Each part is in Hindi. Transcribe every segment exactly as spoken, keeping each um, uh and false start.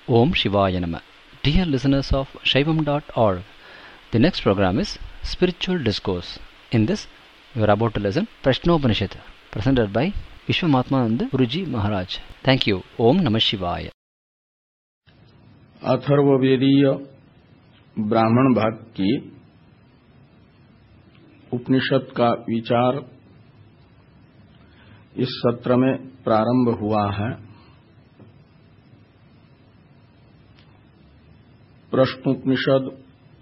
Om Shivaya Nama. Dear listeners of Shaivam dot org, the next program is Spiritual Discourse. In this, you are about to listen Prashnopanishad, presented by Vishwamatmananda Guruji Maharaj. Thank you. Om Namah Shivaya. अथर्ववेदीय ब्राह्मण भाग की उपनिषद का विचार इस सत्र में प्रारंभ हुआ है। प्रश्नोपनिषद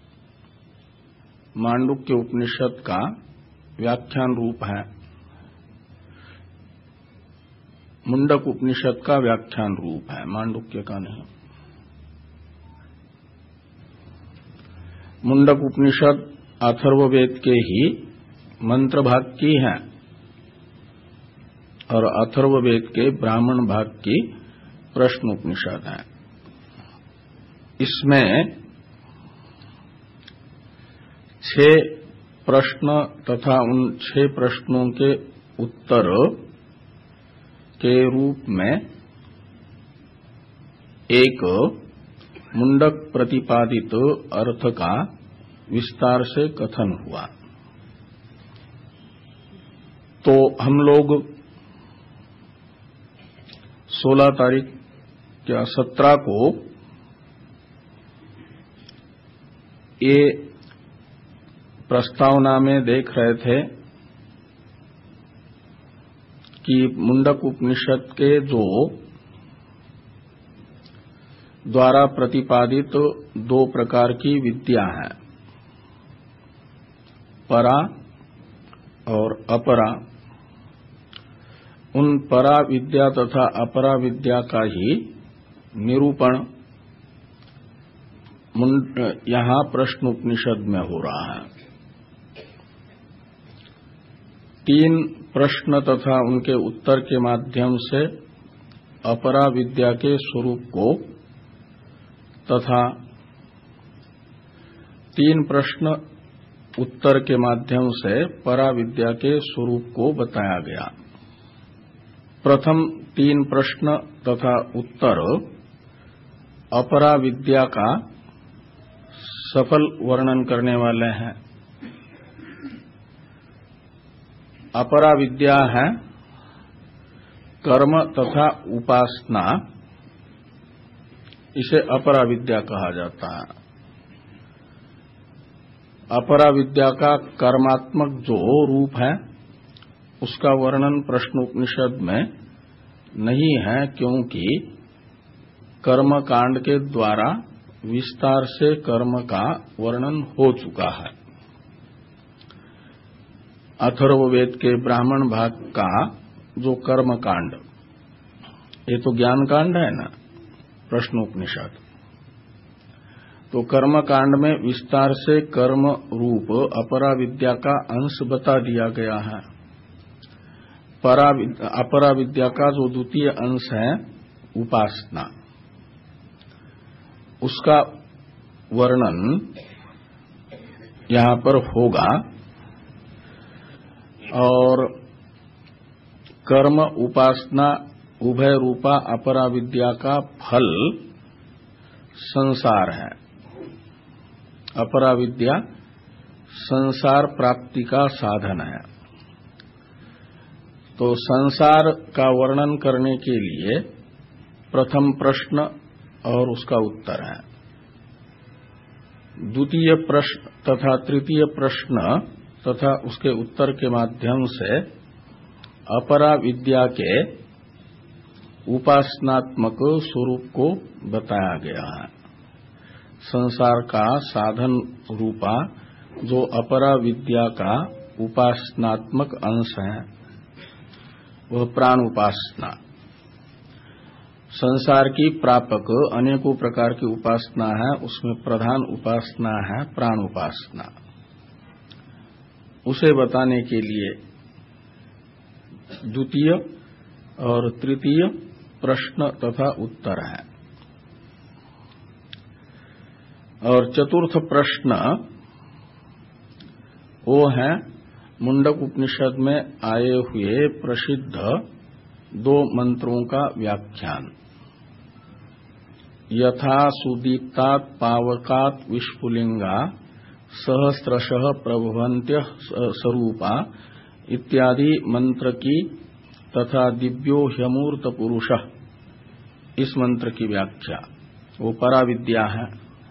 मांडुक्य उपनिषद का व्याख्यान रूप है, मुंडक उपनिषद का व्याख्यान रूप है, मांडुक्य का नहीं। मुंडक उपनिषद अथर्ववेद के ही मंत्र भाग की है और अथर्ववेद के ब्राह्मण भाग की प्रश्न उपनिषद है। इसमें छह प्रश्न तथा उन छह प्रश्नों के उत्तर के रूप में एक मुंडक प्रतिपादित अर्थ का विस्तार से कथन हुआ। तो हम लोग सोलह तारीख या सत्रह को ये प्रस्तावना में देख रहे थे कि मुंडक उपनिषद के जो द्वारा प्रतिपादित दो प्रकार की विद्या है, परा और अपरा, उन परा विद्या तथा अपरा विद्या का ही निरूपण यहां प्रश्न उपनिषद में हो रहा है। तीन प्रश्न तथा उनके उत्तर के माध्यम से अपरा विद्या के स्वरूप को तथा तीन प्रश्न उत्तर के माध्यम से परा विद्या के स्वरूप को बताया गया। प्रथम तीन प्रश्न तथा उत्तर अपरा विद्या का सफल वर्णन करने वाले हैं। अपरा विद्या है कर्म तथा उपासना, इसे अपरा विद्या कहा जाता है। अपरा विद्या का कर्मात्मक जो रूप है उसका वर्णन प्रश्नोपनिषद में नहीं है, क्योंकि कर्म कांड के द्वारा विस्तार से कर्म का वर्णन हो चुका है। अथर्ववेद के ब्राह्मण भाग का जो कर्म कांड, ये तो ज्ञान कांड है ना, प्रश्नोपनिषद, तो कर्म कांड में विस्तार से कर्म रूप अपरा विद्या का अंश बता दिया गया है। परा अपरा विद्या का जो द्वितीय अंश है उपासना, उसका वर्णन यहां पर होगा। और कर्म उपासना उभय रूपा अपरा विद्या का फल संसार है। अपरा विद्या संसार प्राप्ति का साधन है। तो संसार का वर्णन करने के लिए प्रथम प्रश्न और उसका उत्तर है। द्वितीय प्रश्न तथा तृतीय प्रश्न तथा उसके उत्तर के माध्यम से अपरा विद्या के उपासनात्मक स्वरूप को बताया गया है। संसार का साधन रूपा जो अपरा विद्या का उपासनात्मक अंश है वह प्राण उपासना। संसार की प्रापक अनेकों प्रकार की उपासना है, उसमें प्रधान उपासना है प्राण उपासना। उसे बताने के लिए द्वितीय और तृतीय प्रश्न तथा उत्तर है। और चतुर्थ प्रश्न वो है मुंडक उपनिषद में आए हुए प्रसिद्ध दो मंत्रों का व्याख्यान। यथा सुदीप्तात् पावकात् विस्फुलिंगा सहस्रशः प्रभवन्त्य स्वरूपा इत्यादि मंत्र की तथा दिव्यो ह्यमूर्त पुरुष, इस मंत्र की व्याख्या वो पराविद्या है।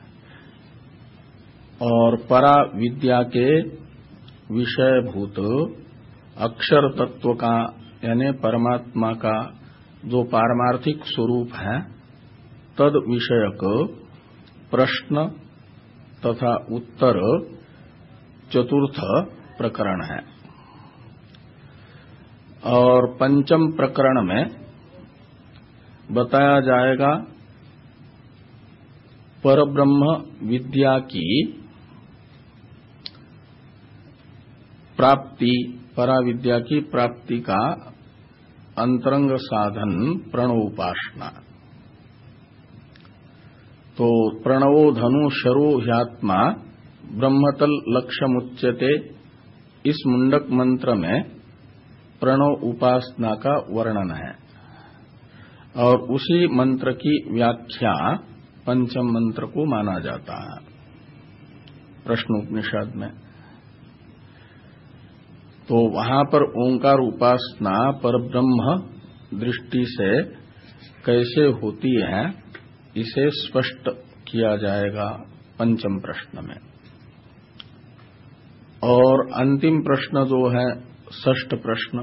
और पराविद्या के विषयभूत अक्षर तत्व का यानी परमात्मा का जो पारमार्थिक स्वरूप है तद विषयक प्रश्न तथा उत्तर चतुर्थ प्रकरण है। और पंचम प्रकरण में बताया जाएगा परब्रह्म विद्या की प्राप्ति, पराविद्या की प्राप्ति का अंतरंग साधन प्रणवोपासना। तो प्रणवो धनु शरो ह्यात्मा ब्रह्मतल लक्ष्यमुच्यते, इस मुंडक मंत्र में प्रणव उपासना का वर्णन है और उसी मंत्र की व्याख्या पंचम मंत्र को माना जाता है प्रश्नोपनिषद में। तो वहां पर ओंकार उपासना परब्रह्म दृष्टि से कैसे होती है इसे स्पष्ट किया जाएगा पंचम प्रश्न में। और अंतिम प्रश्न जो है षष्ठ प्रश्न,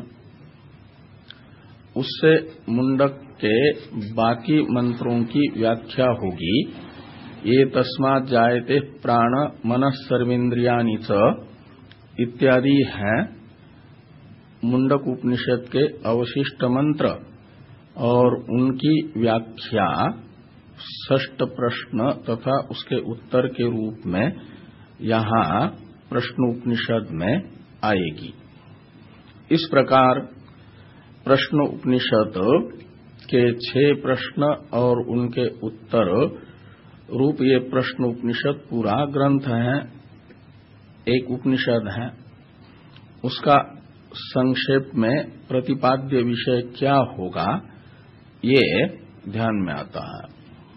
उससे मुंडक के बाकी मंत्रों की व्याख्या होगी। ये तस्मात् जायते प्राण मनः सर्वेन्द्रियाणि च इत्यादि हैं मुंडक उपनिषद के अवशिष्ट मंत्र और उनकी व्याख्या षष्ठ प्रश्न तथा उसके उत्तर के रूप में यहाँ प्रश्नोपनिषद में आएगी। इस प्रकार प्रश्न उपनिषद के छह प्रश्न और उनके उत्तर रूप ये प्रश्न उपनिषद पूरा ग्रंथ है, एक उपनिषद है। उसका संक्षेप में प्रतिपाद्य विषय क्या होगा ये ध्यान में आता है।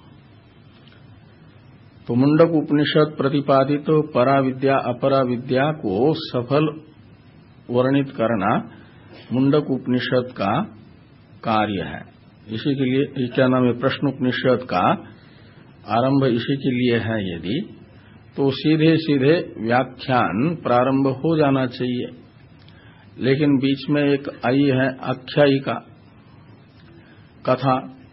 तो मुंडक उपनिषद प्रतिपादित तो पराविद्या अपराविद्या को सफल वर्णित करना मुंडक उपनिषद का कार्य है। इसी के लिए क्या नाम है, प्रश्न उपनिषद का आरंभ इसी के लिए है। यदि तो सीधे सीधे व्याख्यान प्रारंभ हो जाना चाहिए, लेकिन बीच में एक आई है आख्यायिका कथा।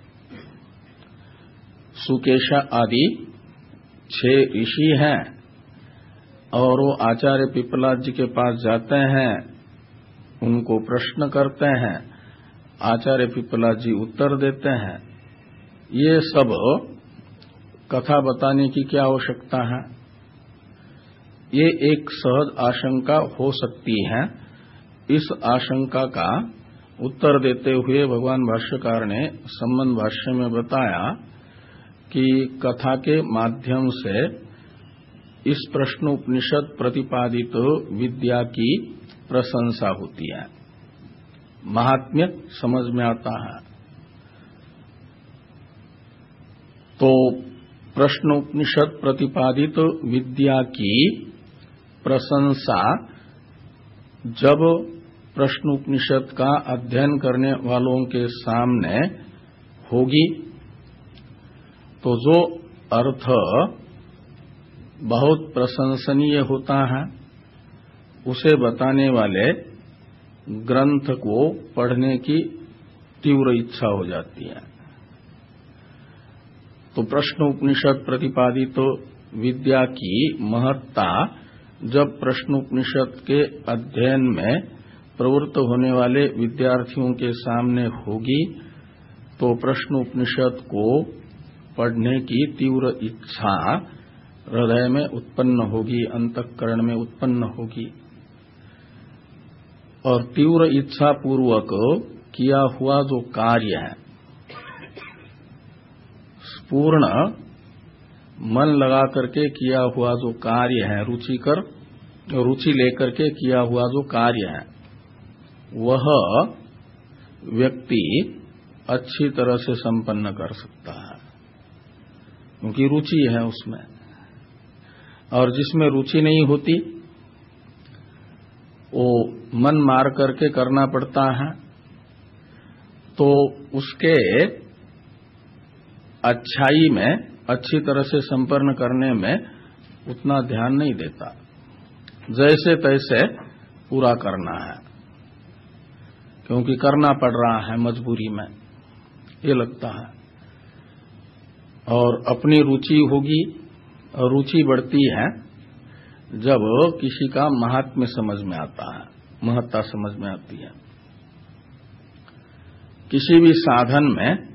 सुकेश आदि छह ऋषि हैं और वो आचार्य पिपलाद जी के पास जाते हैं, उनको प्रश्न करते हैं, आचार्य पिपलाद जी उत्तर देते हैं। ये सब कथा बताने की क्या आवश्यकता है? ये एक सहज आशंका हो सकती है। इस आशंका का उत्तर देते हुए भगवान भाष्यकार ने संबंध भाष्य में बताया कि कथा के माध्यम से इस प्रश्नोपनिषद प्रतिपादित विद्या की प्रशंसा होती है, महात्म्य समझ में आता है। तो प्रश्नोपनिषद प्रतिपादित विद्या की प्रशंसा जब प्रश्नोपनिषद का अध्ययन करने वालों के सामने होगी तो जो अर्थ बहुत प्रशंसनीय होता है उसे बताने वाले ग्रंथ को पढ़ने की तीव्र इच्छा हो जाती है। तो प्रश्नोपनिषद प्रतिपादित तो विद्या की महत्ता जब प्रश्नोपनिषद के अध्ययन में प्रवृत्त होने वाले विद्यार्थियों के सामने होगी तो प्रश्नोपनिषद को पढ़ने की तीव्र इच्छा हृदय में उत्पन्न होगी, अंतःकरण में उत्पन्न होगी। और तीव्र इच्छा पूर्वक किया हुआ जो कार्य है, पूर्ण मन लगा करके किया हुआ जो कार्य है, रुचिकर रुचि लेकर के किया हुआ जो कार्य है, वह व्यक्ति अच्छी तरह से संपन्न कर सकता है। क्योंकि रुचि है उसमें। और जिसमें रुचि नहीं होती वो मन मार करके करना पड़ता है, तो उसके अच्छाई में, अच्छी तरह से संपन्न करने में उतना ध्यान नहीं देता, जैसे तैसे पूरा करना है, क्योंकि करना पड़ रहा है मजबूरी में, ये लगता है। और अपनी रुचि होगी, और रुचि बढ़ती है जब किसी का महात्म्य समझ में आता है, महत्ता समझ में आती है। किसी भी साधन में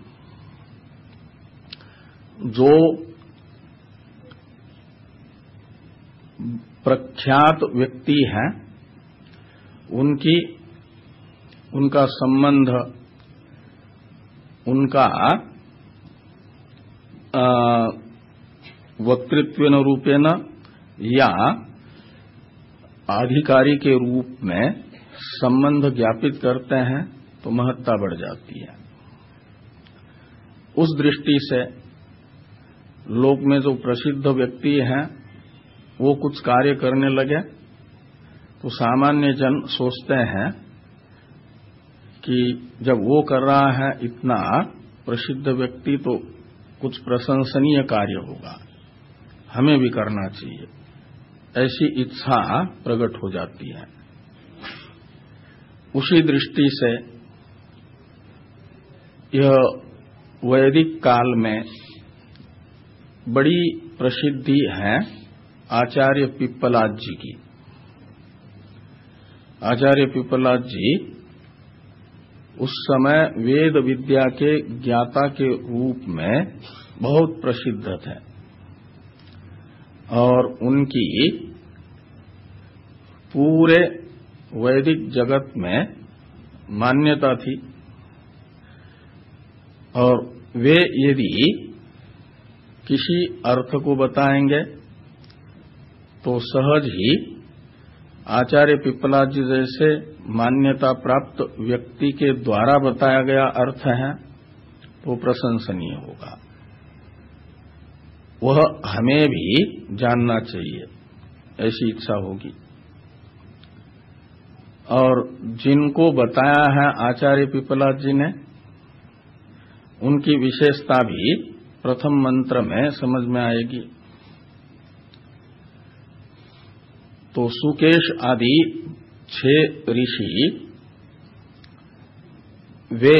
जो प्रख्यात व्यक्ति हैं, उनकी उनका संबंध, उनका वक्तृत्वेन रूपेण या अधिकारी के रूप में संबंध ज्ञापित करते हैं तो महत्ता बढ़ जाती है। उस दृष्टि से लोक में जो प्रसिद्ध व्यक्ति हैं वो कुछ कार्य करने लगे तो सामान्य जन सोचते हैं कि जब वो कर रहा है इतना प्रसिद्ध व्यक्ति, तो कुछ प्रशंसनीय कार्य होगा, हमें भी करना चाहिए, ऐसी इच्छा प्रकट हो जाती है। उसी दृष्टि से यह वैदिक काल में बड़ी प्रसिद्धि है आचार्य पिप्पलाद जी की। आचार्य पिप्पलाद जी उस समय वेद विद्या के ज्ञाता के रूप में बहुत प्रसिद्ध थे और उनकी पूरे वैदिक जगत में मान्यता थी। और वे यदि किसी अर्थ को बताएंगे तो सहज ही आचार्य पिप्पलाद जी जैसे मान्यता प्राप्त व्यक्ति के द्वारा बताया गया अर्थ है तो प्रशंसनीय होगा। वह हमें भी जानना चाहिए, ऐसी इच्छा होगी। और जिनको बताया है आचार्य पिप्पलाद जी ने, उनकी विशेषता भी प्रथम मंत्र में समझ में आएगी। तो सुकेश आदि छह ऋषि वे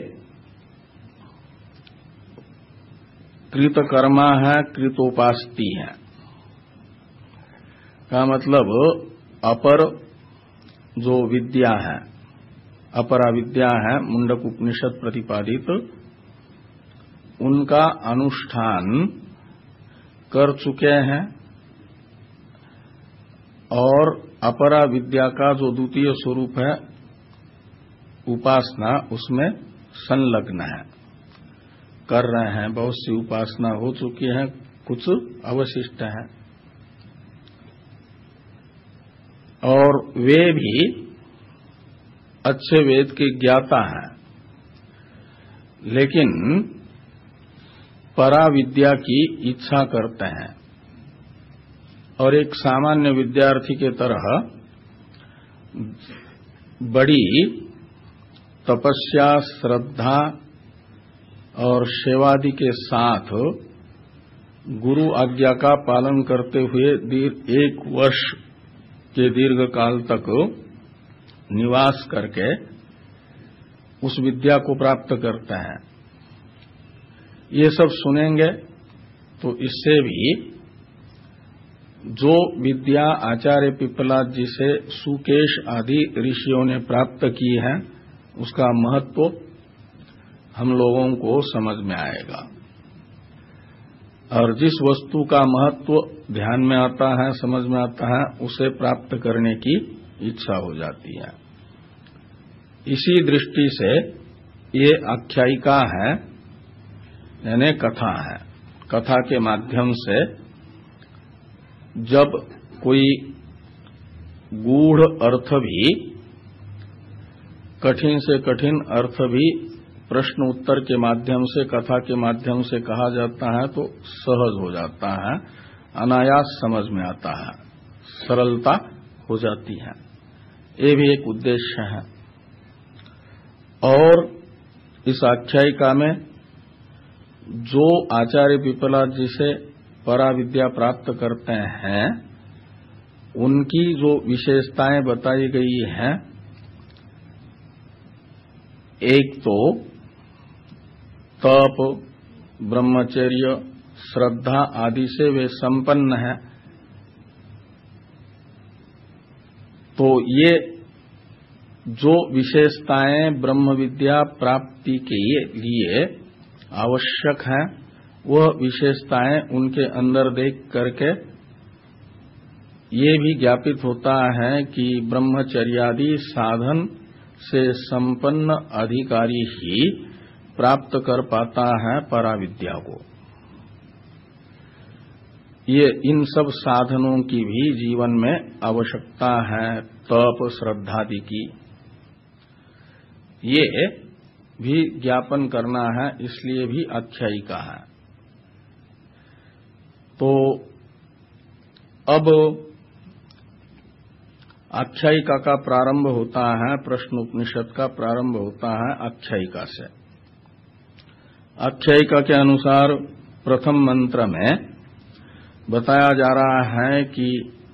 कृतकर्मा है, कृतोपास्ती है, का मतलब अपर जो विद्या है, अपरा विद्या है, मुंडक उपनिषद प्रतिपादित, उनका अनुष्ठान कर चुके हैं और अपरा विद्या का जो द्वितीय स्वरूप है उपासना, उसमें संलग्न है, कर रहे हैं। बहुत सी उपासना हो चुकी है, कुछ अवशिष्ट है। और वे भी अच्छे वेद के ज्ञाता हैं, लेकिन परा विद्या की इच्छा करते हैं और एक सामान्य विद्यार्थी के तरह बड़ी तपस्या, श्रद्धा और सेवादि के साथ गुरु आज्ञा का पालन करते हुए एक वर्ष के दीर्घ काल तक निवास करके उस विद्या को प्राप्त करते हैं। ये सब सुनेंगे तो इससे भी जो विद्या आचार्य पिप्पलाद जी से सुकेश आदि ऋषियों ने प्राप्त की है उसका महत्व हम लोगों को समझ में आएगा। और जिस वस्तु का महत्व ध्यान में आता है, समझ में आता है, उसे प्राप्त करने की इच्छा हो जाती है। इसी दृष्टि से ये आख्यायिका है, यानी कथा है। कथा के माध्यम से जब कोई गूढ़ अर्थ भी, कठिन से कठिन अर्थ भी प्रश्न उत्तर के माध्यम से, कथा के माध्यम से कहा जाता है तो सहज हो जाता है, अनायास समझ में आता है, सरलता हो जाती है। ये भी एक उद्देश्य है। और इस आख्यायिका में जो आचार्य पिपलाद जी से पराविद्या प्राप्त करते हैं उनकी जो विशेषताएं बताई गई हैं, एक तो तप, ब्रह्मचर्य, श्रद्धा आदि से वे संपन्न हैं। तो ये जो विशेषताएं ब्रह्म विद्या प्राप्ति के लिए आवश्यक हैं, वह विशेषताएं उनके अंदर देख करके ये भी ज्ञापित होता है कि ब्रह्मचर्यादि साधन से संपन्न अधिकारी ही प्राप्त कर पाता है पराविद्या को। ये इन सब साधनों की भी जीवन में आवश्यकता है, तप श्रद्धादि की। ये भी ज्ञापन करना है, इसलिए भी आख्यायिका है। तो अब आख्यायिका का प्रारंभ होता है, प्रश्न उपनिषद का प्रारंभ होता है आख्यायिका से। आख्यायिका के अनुसार प्रथम मंत्र में बताया जा रहा है कि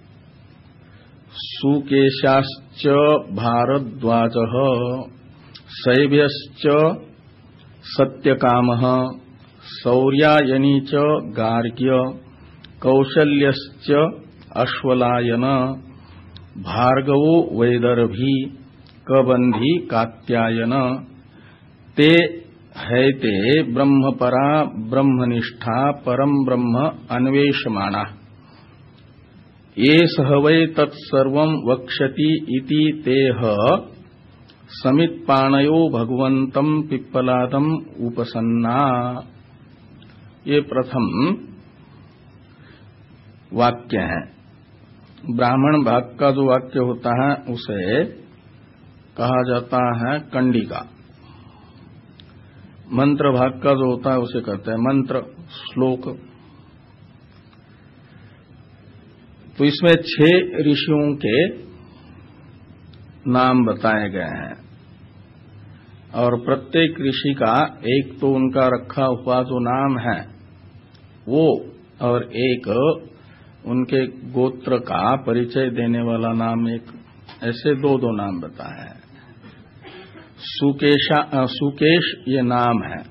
सुकेशाश्च भारद्वाजः शैव्यश्च सत्यकामः शौर्यायनी च गार्ग्य कौशल्यश्च अश्वलायन भार्गवो वैदर्भी कबंधी कात्यायन ते हैते ब्रह्मपरा ब्रह्मनिष्ठा परम ब्रह्म अन्वेषमाणा ये सहवै तत्सर्वं वक्ष्यति इति तेह समित्पाणयो भगवन्तं पिप्पलादं उपसन्ना। ये प्रथम वाक्य है। ब्राह्मण भाग का जो वाक्य होता है उसे कहा जाता है कंडिका। मंत्र भाग का जो होता है उसे कहते हैं मंत्र, श्लोक। तो इसमें छह ऋषियों के नाम बताए गए हैं और प्रत्येक ऋषि का एक तो उनका रखा हुआ जो नाम है वो, और एक उनके गोत्र का परिचय देने वाला नाम, एक, ऐसे दो दो नाम बताए हैं। सुकेशा सुकेश ये नाम है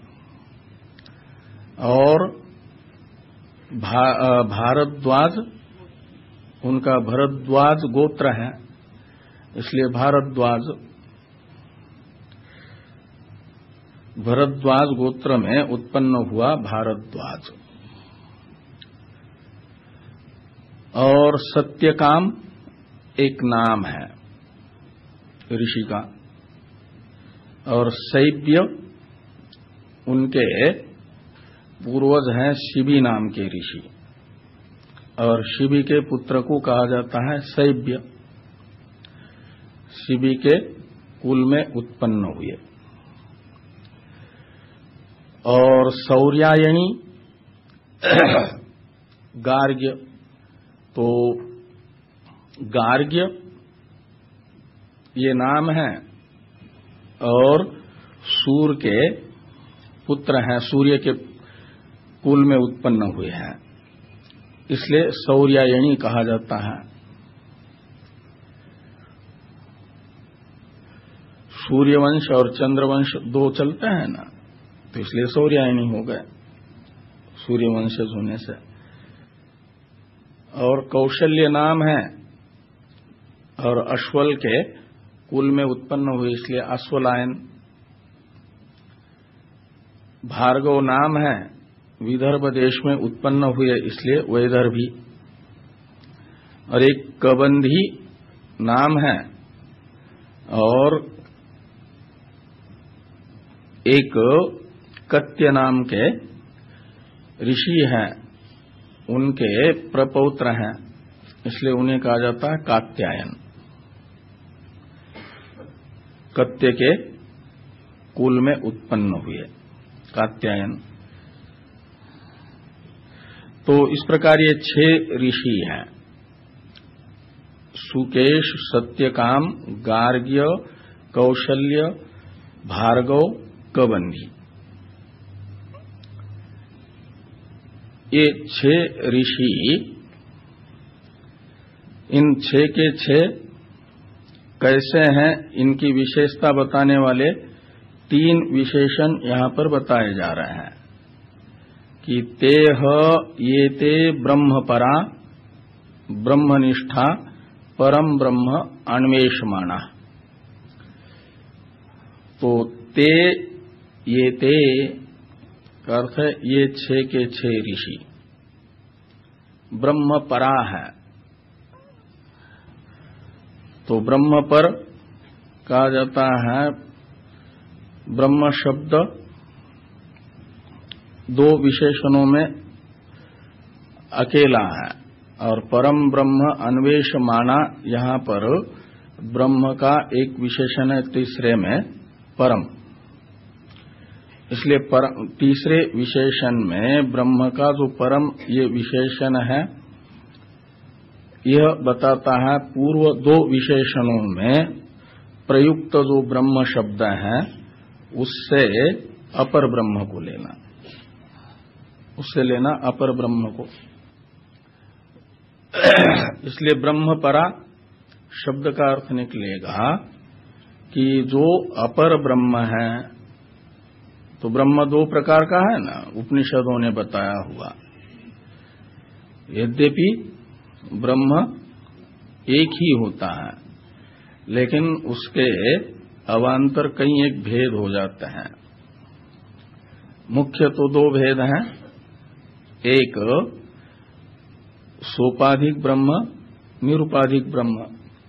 और भा, भारद्वाज उनका भरद्वाज गोत्र है, इसलिए भारद्वाज। भरद्वाज गोत्र में उत्पन्न हुआ भारद्वाज। और सत्यकाम एक नाम है ऋषि का, और शैव्य उनके पूर्वज हैं शिबी नाम के ऋषि, और शिबी के पुत्र को कहा जाता है शैव्य। शिबी के कुल में उत्पन्न हुए। और शौर्यायणी गार्ग्य, तो गार्ग्य ये नाम है और सूर्य के पुत्र हैं, सूर्य के कुल में उत्पन्न हुए हैं, इसलिए शौर्यायणी कहा जाता है। सूर्यवंश और चंद्रवंश दो चलते हैं ना, तो इसलिए शौर्यायणी हो गए सूर्यवंशज होने से। और कौशल्य नाम है और अश्वल के कुल में उत्पन्न हुए, इसलिए अश्वलायन। भार्गव नाम है, विदर्भ देश में उत्पन्न हुए, इसलिए वैदर्भी। और एक कबंधी नाम है और एक कत्य नाम के ऋषि हैं, उनके प्रपौत्र हैं, इसलिए उन्हें कहा जाता है कात्यायन। कत्य के कुल में उत्पन्न हुए, कात्यायन। तो इस प्रकार ये छह ऋषि हैं, सुकेश, सत्यकाम, गार्ग्य, कौशल्य, भार्गव, कबंधी। ये छह ऋषि, इन छह के छह कैसे हैं, इनकी विशेषता बताने वाले तीन विशेषण यहां पर बताए जा रहे हैं कि तेह ये ते ब्रह्मपरा, ब्रह्मनिष्ठा, परम ब्रह्म अन्वेषमाणा। तो ते ये ते का अर्थ है ये छह के छह ऋषि ब्रह्मपरा है। तो ब्रह्म पर कहा जाता है, ब्रह्म शब्द दो विशेषणों में अकेला है, और परम ब्रह्म अन्वेषमाणा यहां पर ब्रह्म का एक विशेषण है तीसरे में परम। इसलिए पर, तीसरे विशेषण में ब्रह्म का जो परम ये विशेषण है, यह बताता है पूर्व दो विशेषणों में प्रयुक्त जो ब्रह्म शब्द है उससे अपर ब्रह्म को लेना, उससे लेना अपर ब्रह्म को। इसलिए ब्रह्मपरा शब्द का अर्थ निकलेगा कि जो अपर ब्रह्म है। तो ब्रह्म दो प्रकार का है ना, उपनिषदों ने बताया हुआ। यद्यपि ब्रह्म एक ही होता है, लेकिन उसके अवान्तर कई एक भेद हो जाते हैं। मुख्य तो दो भेद हैं, एक सोपाधिक ब्रह्म, निरुपाधिक ब्रह्म,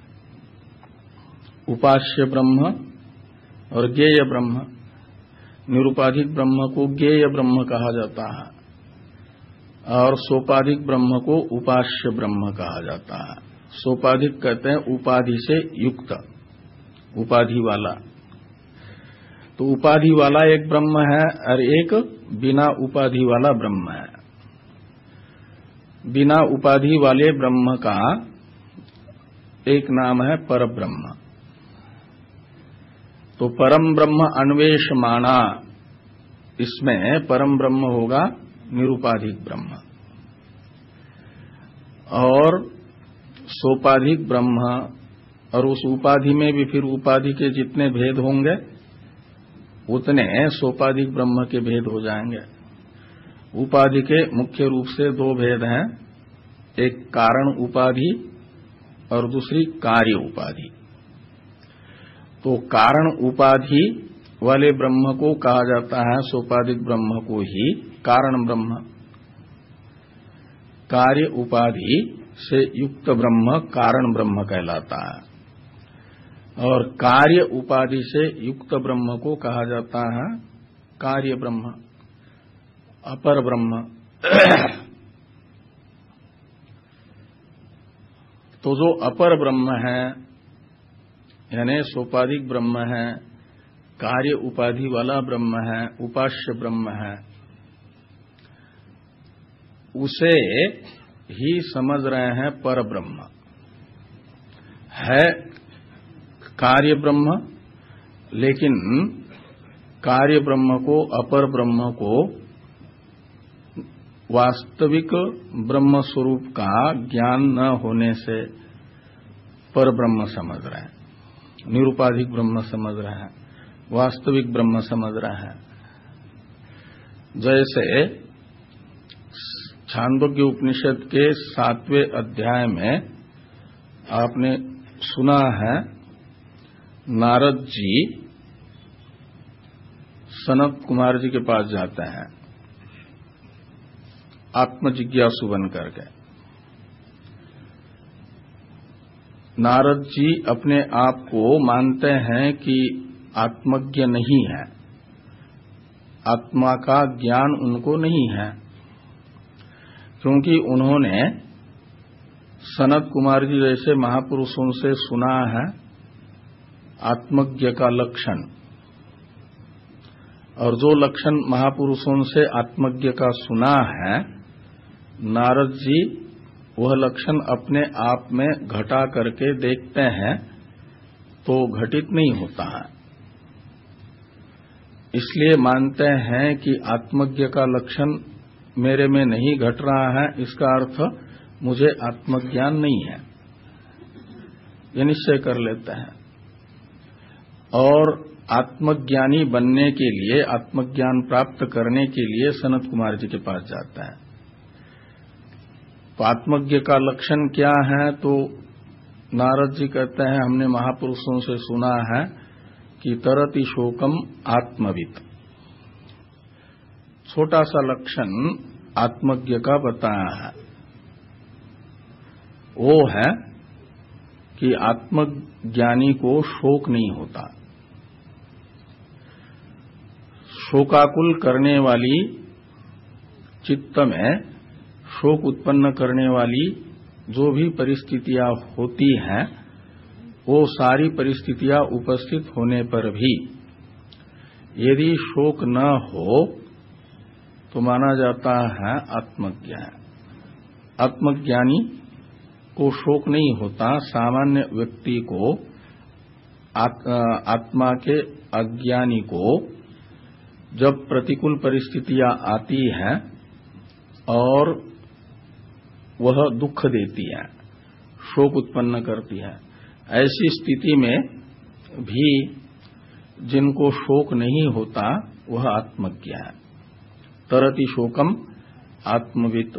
उपास्य ब्रह्म और ज्ञेय ब्रह्म। निरुपाधिक ब्रह्म को ज्ञेय ब्रह्म कहा जाता है और सोपाधिक ब्रह्म को उपास्य ब्रह्म कहा जाता है। सोपाधिक कहते हैं उपाधि से युक्त, उपाधि वाला। तो उपाधि वाला एक ब्रह्म है और एक बिना उपाधि वाला ब्रह्म है। बिना उपाधि वाले ब्रह्म का एक नाम है परब्रह्म। तो परम ब्रह्म अन्वेषमाणा, इसमें परम ब्रह्म होगा निरुपाधिक ब्रह्म, और सोपाधिक ब्रह्म, और उस उपाधि में भी फिर उपाधि के जितने भेद होंगे उतने सोपाधिक ब्रह्म के भेद हो जाएंगे। उपाधि के मुख्य रूप से दो भेद हैं, एक कारण उपाधि और दूसरी कार्य उपाधि। तो कारण उपाधि वाले ब्रह्म को कहा जाता है, सोपाधिक ब्रह्म को ही कारण ब्रह्म। कार्य उपाधि से युक्त ब्रह्म कारण ब्रह्म कहलाता है, और कार्य उपाधि से युक्त ब्रह्म को कहा जाता है कार्य ब्रह्म, अपर ब्रह्म। तो जो अपर ब्रह्म है, यानी सोपाधिक ब्रह्म है, कार्य उपाधि वाला ब्रह्म है, उपास्य ब्रह्म है, उसे ही समझ रहे हैं पर ब्रह्म है। कार्य ब्रह्म, लेकिन कार्य ब्रह्म को, अपर ब्रह्म को वास्तविक ब्रह्म स्वरूप का ज्ञान न होने से पर ब्रह्म समझ रहे हैं, निरुपाधिक ब्रह्म समझ रहे हैं, वास्तविक ब्रह्म समझ रहे हैं। जैसे छांदोग्य उपनिषद के सातवें अध्याय में आपने सुना है, नारद जी सनत कुमार जी के पास जाते हैं आत्मजिज्ञासु बन करके। नारद जी अपने आप को मानते हैं कि आत्मज्ञ नहीं है, आत्मा का ज्ञान उनको नहीं है, क्योंकि उन्होंने सनत कुमार जी जैसे महापुरुषों से सुना है आत्मज्ञ का लक्षण। और जो लक्षण महापुरुषों से आत्मज्ञ का सुना है, नारद जी वह लक्षण अपने आप में घटा करके देखते हैं तो घटित नहीं होता है। इसलिए मानते हैं कि आत्मज्ञ का लक्षण मेरे में नहीं घट रहा है, इसका अर्थ मुझे आत्मज्ञान नहीं है, ये निश्चय कर लेते हैं। और आत्मज्ञानी बनने के लिए, आत्मज्ञान प्राप्त करने के लिए सनत कुमार जी के पास जाता है। तो आत्मज्ञ का लक्षण क्या है? तो नारद जी कहते हैं हमने महापुरुषों से सुना है कि तरति शोकम आत्मवित्। छोटा सा लक्षण आत्मज्ञ का बताया है, वो है कि आत्मज्ञानी को शोक नहीं होता। शोकाकुल करने वाली, चित्त में शोक उत्पन्न करने वाली जो भी परिस्थितियां होती हैं, वो सारी परिस्थितियां उपस्थित होने पर भी यदि शोक न हो तो माना जाता है आत्मज्ञान। आत्मज्ञानी को शोक नहीं होता। सामान्य व्यक्ति को, आत्मा के अज्ञानी को जब प्रतिकूल परिस्थितियां आती हैं और वह दुख देती है, शोक उत्पन्न करती है, ऐसी स्थिति में भी जिनको शोक नहीं होता वह आत्मज्ञ है। तरति शोकम आत्मवित्।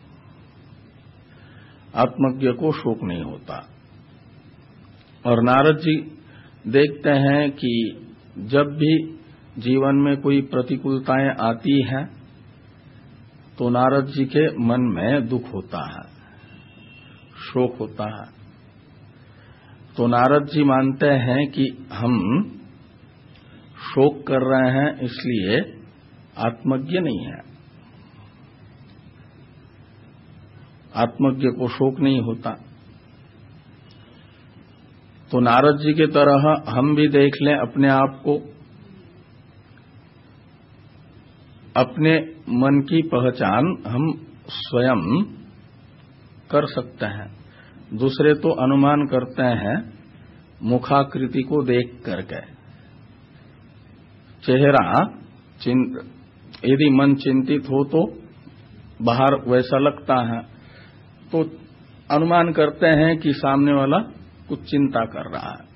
आत्मज्ञ को शोक नहीं होता। और नारद जी देखते हैं कि जब भी जीवन में कोई प्रतिकूलताएं आती हैं तो नारद जी के मन में दुख होता है, शोक होता है। तो नारद जी मानते हैं कि हम शोक कर रहे हैं इसलिए आत्मज्ञ नहीं है। आत्मज्ञ को शोक नहीं होता। तो नारद जी की तरह हम भी देख लें अपने आप को। अपने मन की पहचान हम स्वयं कर सकते हैं। दूसरे तो अनुमान करते हैं मुखाकृति को देख करके। चेहरा, यदि मन चिंतित हो तो बाहर वैसा लगता है, तो अनुमान करते हैं कि सामने वाला कुछ चिंता कर रहा है।